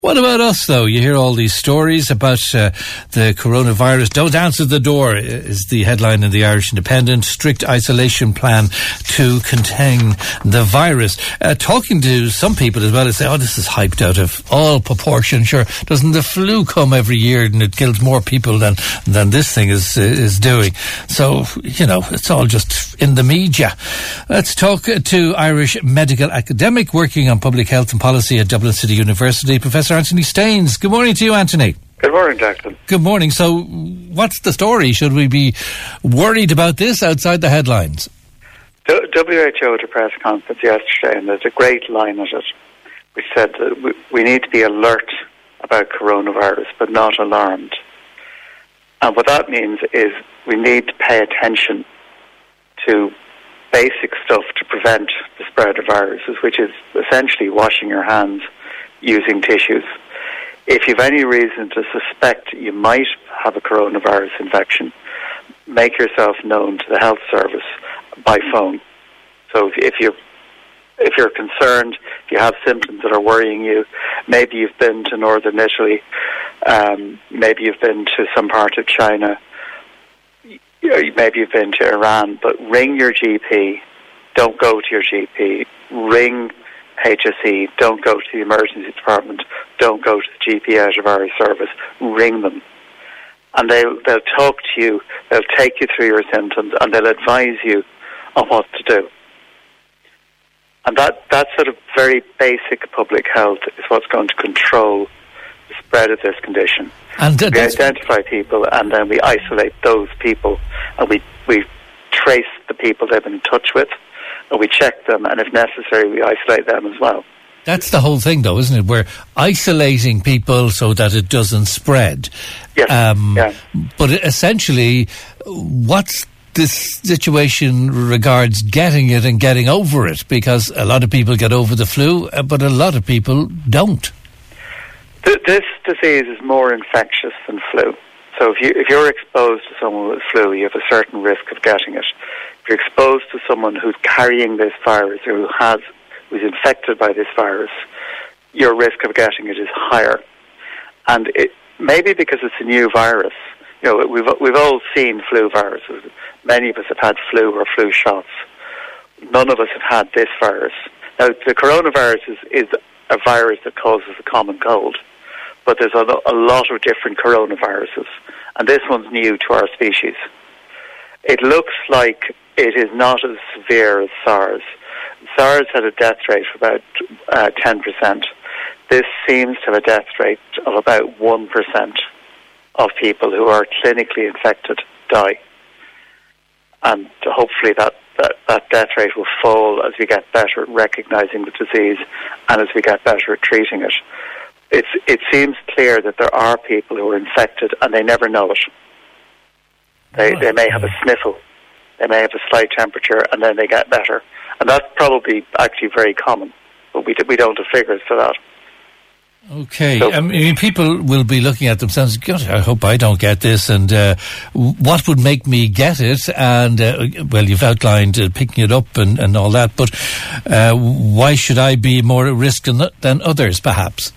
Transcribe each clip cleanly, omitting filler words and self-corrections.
What about us, though? You hear all these stories about the coronavirus. Don't answer the door is the headline in the Irish Independent. Strict isolation plan to contain the virus. Talking to some people as well, they say, oh, this is hyped out of all proportion. Sure, doesn't the flu come every year and it kills more people than this thing is doing? So, you know, it's all just in the media. Let's talk to Irish medical academic working on public health and policy at Dublin City University, Professor Anthony Staines. Good morning to you, Anthony. Good morning, Declan. Good morning. So, what's the story? Should we be worried about this outside the headlines? WHO had a press conference yesterday, and there's a great line at it, which said that we need to be alert about coronavirus, but not alarmed. And what that means is we need to pay attention to basic stuff to prevent the spread of viruses, which is essentially washing your hands using tissues. If you have any reason to suspect you might have a coronavirus infection, make yourself known to the health service by phone. So if you're concerned, if you have symptoms that are worrying you, maybe you've been to northern Italy, maybe you've been to some part of China, maybe you've been to Iran, but ring your GP. Don't go to your GP. Ring HSE, don't go to the emergency department, don't go to the GP antivirus service, ring them. And they'll talk to you, they'll take you through your symptoms, and they'll advise you on what to do. And that sort of very basic public health is what's going to control the spread of this condition. And we identify people, and then we isolate those people, and we trace the people they've been in touch with, and we check them, and if necessary, we isolate them as well. That's the whole thing, though, isn't it? We're isolating people so that it doesn't spread. Yes. Yeah. But essentially, what's this situation regards getting it and getting over it? Because a lot of people get over the flu, but a lot of people don't. This disease is more infectious than flu. So if you're exposed to someone with flu, you have a certain risk of getting it. If you're exposed to someone who's carrying this virus or who's infected by this virus, your risk of getting it is higher. And it maybe because it's a new virus. You know, we've all seen flu viruses. Many of us have had flu or flu shots. None of us have had this virus. Now, the coronavirus is a virus that causes a common cold, but there's a lot of different coronaviruses, and this one's new to our species. It looks like it is not as severe as SARS. SARS had a death rate of about 10%. This seems to have a death rate of about 1% of people who are clinically infected die. And hopefully that death rate will fall as we get better at recognising the disease and as we get better at treating it. It seems clear that there are people who are infected and they never know it. They may have a sniffle, they may have a slight temperature, and then they get better. And that's probably actually very common, but we don't have figures for that. Okay. So, I mean, people will be looking at themselves, God, I hope I don't get this, and what would make me get it? And, well, you've outlined picking it up and all that, but why should I be more at risk than others, perhaps?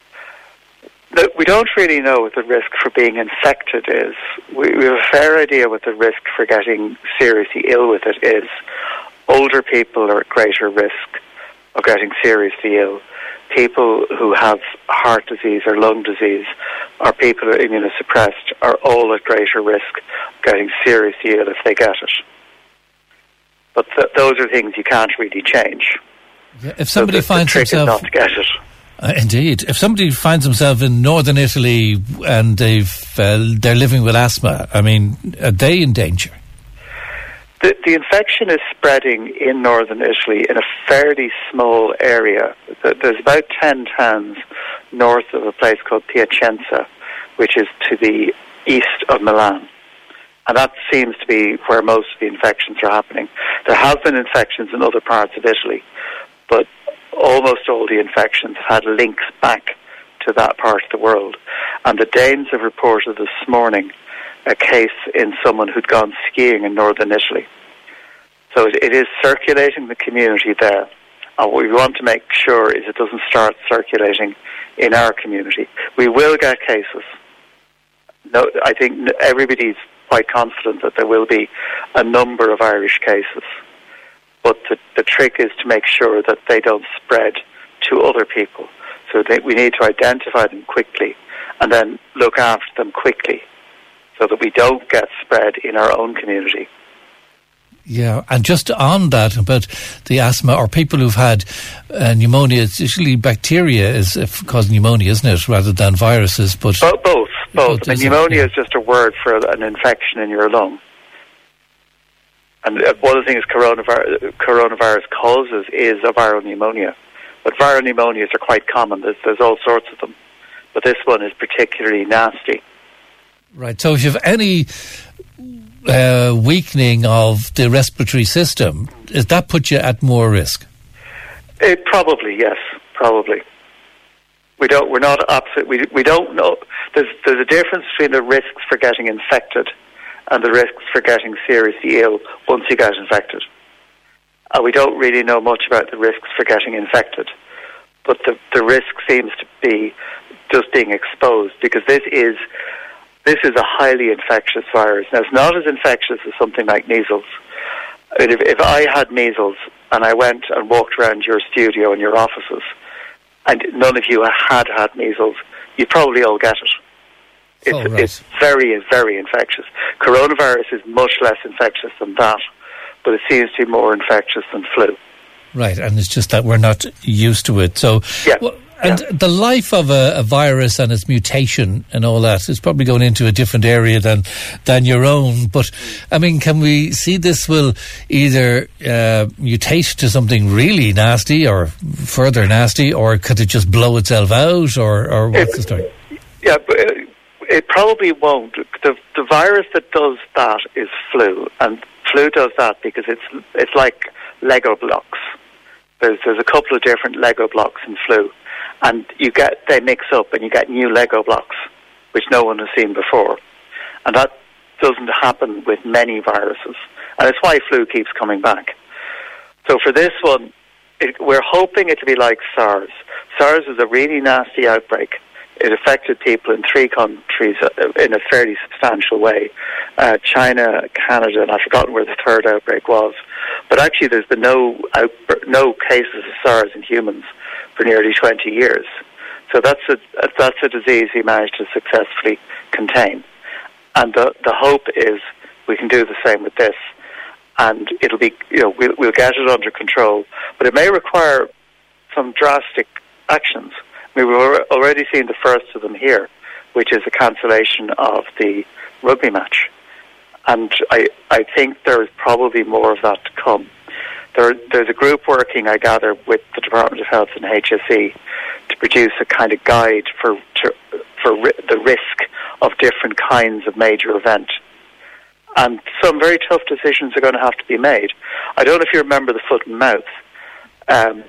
We don't really know what the risk for being infected is. We have a fair idea what the risk for getting seriously ill with it is. Older people are at greater risk of getting seriously ill. People who have heart disease or lung disease, or people who are immunosuppressed, are all at greater risk of getting seriously ill if they get it. But those are things you can't really change. Yeah, if somebody finds himself, the trick is not to get it. Indeed. If somebody finds himself in northern Italy and they're living with asthma, I mean, are they in danger? The infection is spreading in northern Italy in a fairly small area. There's about 10 towns north of a place called Piacenza, which is to the east of Milan. And that seems to be where most of the infections are happening. There have been infections in other parts of Italy, but almost all the infections have had links back to that part of the world. And the Danes have reported this morning a case in someone who'd gone skiing in northern Italy. So it is circulating the community there. And what we want to make sure is it doesn't start circulating in our community. We will get cases. No, I think everybody's quite confident that there will be a number of Irish cases. But the trick is to make sure that they don't spread to other people. So we need to identify them quickly and then look after them quickly so that we don't get spread in our own community. Yeah, and just on that, about the asthma or people who've had pneumonia, it's usually bacteria is causing pneumonia, isn't it, rather than viruses? But both. And pneumonia is just a word for an infection in your lung. And one of the things coronavirus causes is a viral pneumonia. But viral pneumonias are quite common. There's all sorts of them. But this one is particularly nasty. Right, so if you have any weakening of the respiratory system, does that put you at more risk? Probably, yes, probably. We don't know. There's a difference between the risks for getting infected and the risks for getting seriously ill once you get infected. We don't really know much about the risks for getting infected, but the risk seems to be just being exposed, because this is a highly infectious virus. Now, it's not as infectious as something like measles. If I had measles and I went and walked around your studio and your offices, and none of you had measles, you'd probably all get it. It's very, very infectious. Coronavirus is much less infectious than that, but it seems to be more infectious than flu. Right, and it's just that we're not used to it. So, yeah. The life of a virus and its mutation and all that is probably going into a different area than your own. But, I mean, can we see this will either mutate to something really nasty or further nasty, or could it just blow itself out, or what's the story? Yeah, but it probably won't. The virus that does that is flu, and flu does that because it's like Lego blocks. There's a couple of different Lego blocks in flu, and they mix up and you get new Lego blocks, which no one has seen before. And that doesn't happen with many viruses. And it's why flu keeps coming back. So for this one, we're hoping it to be like SARS. SARS was a really nasty outbreak. It affected people in 3 countries in a fairly substantial way. China, Canada, and I've forgotten where the third outbreak was. But actually there's been no cases of SARS in humans for nearly 20 years. So that's a disease we managed to successfully contain. And the hope is we can do the same with this. And it'll be, we'll get it under control. But it may require some drastic actions. We've already seen the first of them here, which is the cancellation of the rugby match. And I think there is probably more of that to come. There's a group working, I gather, with the Department of Health and HSE to produce a kind of guide for the risk of different kinds of major event. And some very tough decisions are going to have to be made. I don't know if you remember the foot and mouth.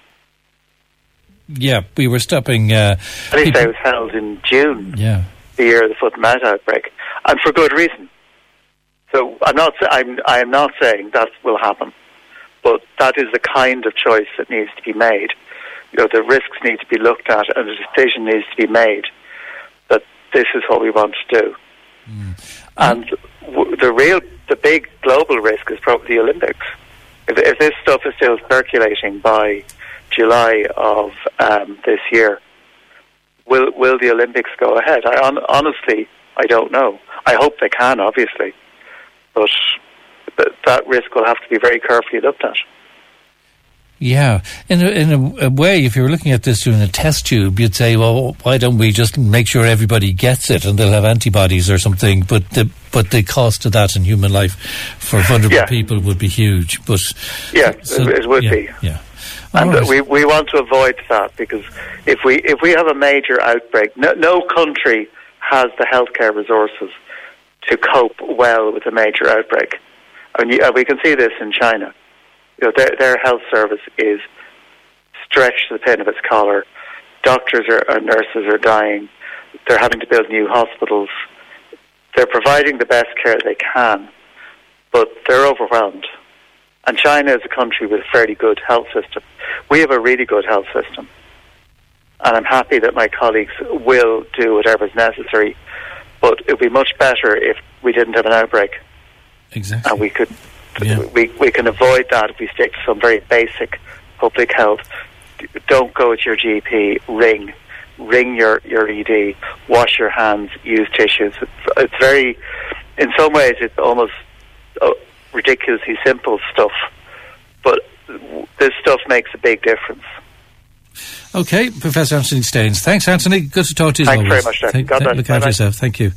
Yeah, we were stopping. At least it was held in June, the year of the foot and mouth outbreak, and for good reason. So I'm not saying that will happen, but that is the kind of choice that needs to be made. The risks need to be looked at, and a decision needs to be made that this is what we want to do. And the big global risk is probably the Olympics. If this stuff is still circulating by July of this year, will the Olympics go ahead? Honestly, I don't know. I hope they can, obviously, but that risk will have to be very carefully looked at. Yeah, in a way, if you were looking at this through a test tube, you'd say, well, why don't we just make sure everybody gets it and they'll have antibodies or something? But the cost of that in human life for vulnerable people would be huge. But it would be. Yeah. And we want to avoid that, because if we have a major outbreak, no country has the healthcare resources to cope well with a major outbreak. And we can see this in China. Their health service is stretched to the pin of its collar. Doctors and nurses are dying. They're having to build new hospitals. They're providing the best care they can, but they're overwhelmed. And China is a country with a fairly good health system. We have a really good health system. And I'm happy that my colleagues will do whatever is necessary. But it would be much better if we didn't have an outbreak. Exactly. And we can avoid that if we stick to some very basic public health. Don't go to your GP, ring your ED, wash your hands, use tissues. It's very, in some ways, it's almost ridiculously simple stuff, but this stuff makes a big difference. Okay, Professor Anthony Staines. Thanks, Anthony. Good to talk to you. Thanks very much, Dr. God bless. Look after yourself. Thank you.